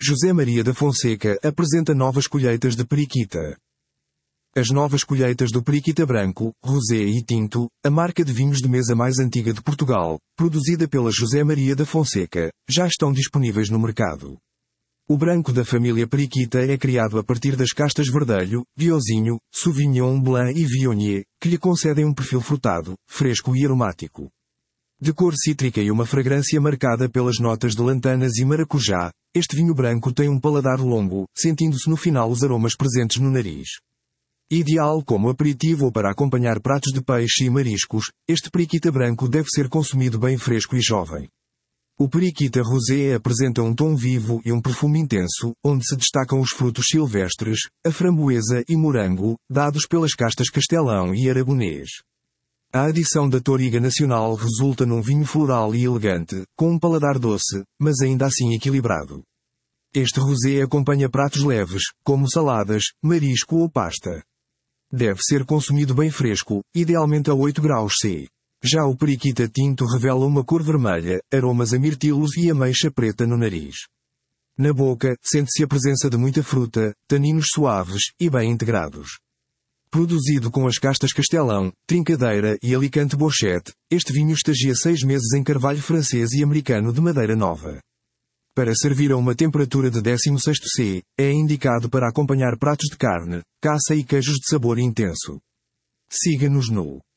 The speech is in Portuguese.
José Maria da Fonseca apresenta novas colheitas de periquita. As novas colheitas do periquita branco, rosé e tinto, a marca de vinhos de mesa mais antiga de Portugal, produzida pela José Maria da Fonseca, já estão disponíveis no mercado. O branco da família periquita é criado a partir das castas verdelho, viosinho, sauvignon blanc e viognier, que lhe concedem um perfil frutado, fresco e aromático. De cor cítrica e uma fragrância marcada pelas notas de lantanas e maracujá, este vinho branco tem um paladar longo, sentindo-se no final os aromas presentes no nariz. Ideal como aperitivo ou para acompanhar pratos de peixe e mariscos, este periquita branco deve ser consumido bem fresco e jovem. O periquita rosé apresenta um tom vivo e um perfume intenso, onde se destacam os frutos silvestres, a framboesa e morango, dados pelas castas castelão e aragonês. A adição da Touriga Nacional resulta num vinho floral e elegante, com um paladar doce, mas ainda assim equilibrado. Este rosé acompanha pratos leves, como saladas, marisco ou pasta. Deve ser consumido bem fresco, idealmente a 8 graus C. Já o periquita tinto revela uma cor vermelha, aromas a mirtilos e ameixa preta no nariz. Na boca, sente-se a presença de muita fruta, taninos suaves e bem integrados. Produzido com as castas Castelão, Trincadeira e Alicante Bochete, este vinho estagia 6 meses em carvalho francês e americano de madeira nova. Para servir a uma temperatura de 16º C, é indicado para acompanhar pratos de carne, caça e queijos de sabor intenso. Siga-nos no